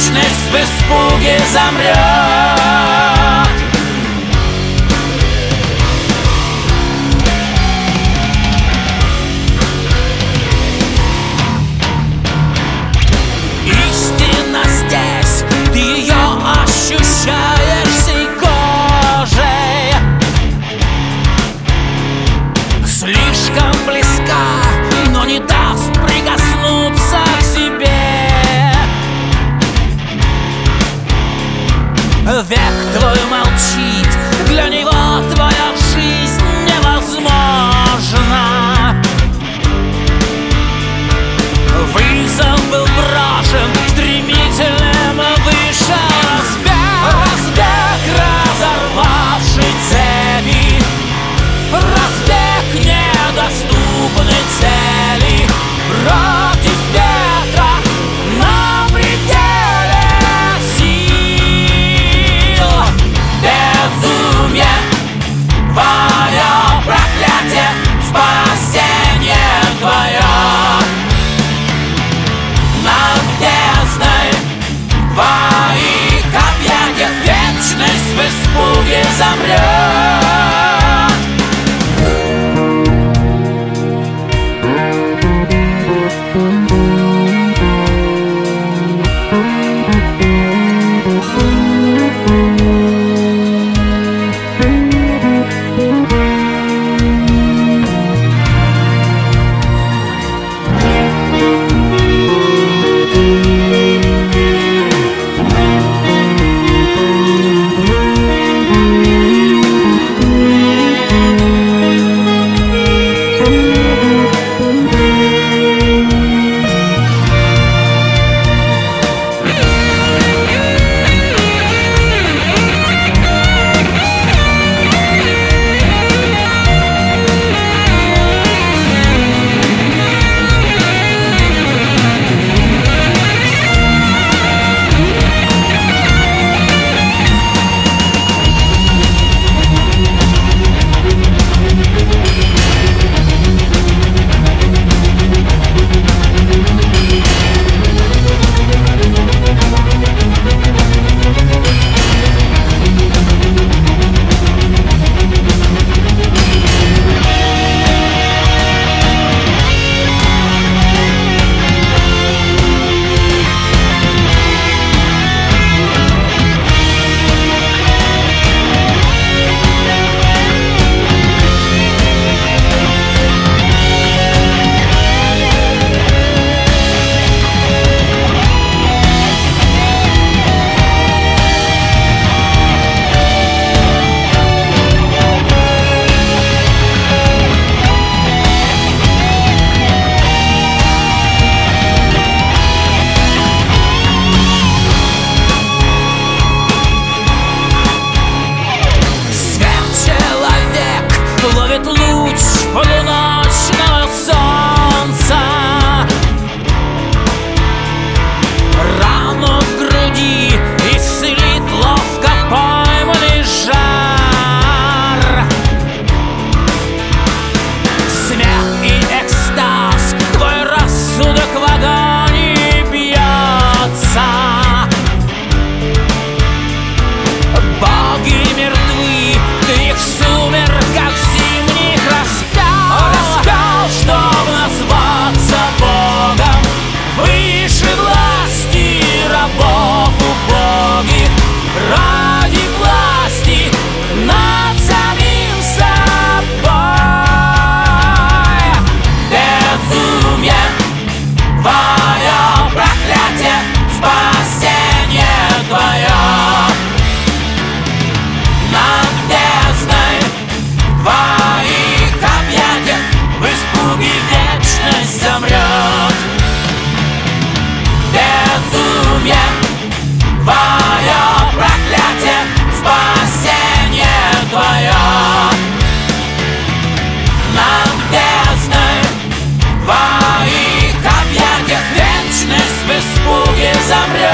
вечность в испуге замрет. Истина здесь, ты ее ощущаешь всей кожей. Слишком близка, но не даст прикоснуться к себе. Век твой молчит, для него твоя жизнь невозможна. Вызов был брошен стремительным выше. Разбег, разорвавший цепи, разбег недоступной цели. Против ветра на пределе сил. Безумие, твое проклятие, спасение твое. Над бездной твоих объятиях вечность в испуге замрет. Полуночного солнца, рану в груди исцелит ловко пойманный жар. Смех и экстаз, твой рассудок в агонии бьется. Боги мертвы, ты их в сумерках зимних распял, чтоб назваться Богом, выше власти рабов убогих, ради власти над самим собой. Безумие, твое проклятие, спасение твое. Над бездной твоих объятиях в испуге вечность замрет. Безумие, твое проклятие, спасение твое. Над бездной твоих объятиях вечность в испуге замрет.